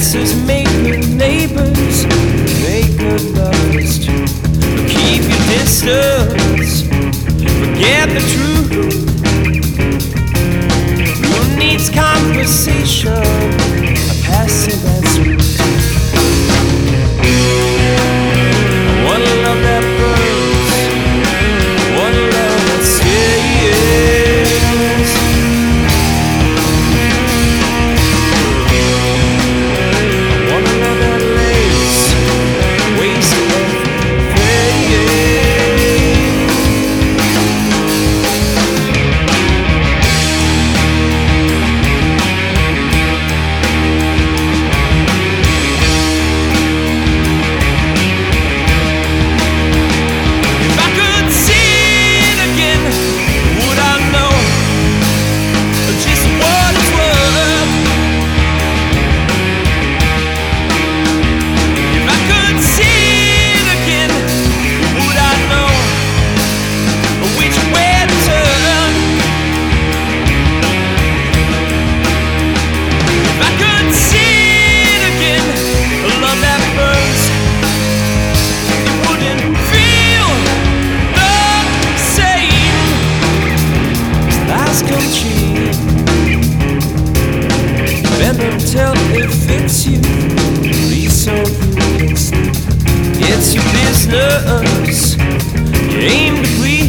chances, make good neighbors, make good lovers too. But keep your distance, forget the truth. Who needs conversation? A passive answer. I wanna love that burns, I wanna love that stays. I wanna love that lace, waste of praise. If I could see it again, would I know just what it's worth? If I could see it again, would I know which way to turn? If I could see it again, a love that burns, it wouldn't feel the same. 'Cause lies come cheap, venom till it fits you, please so you can sleep. It's your business, you aim to please.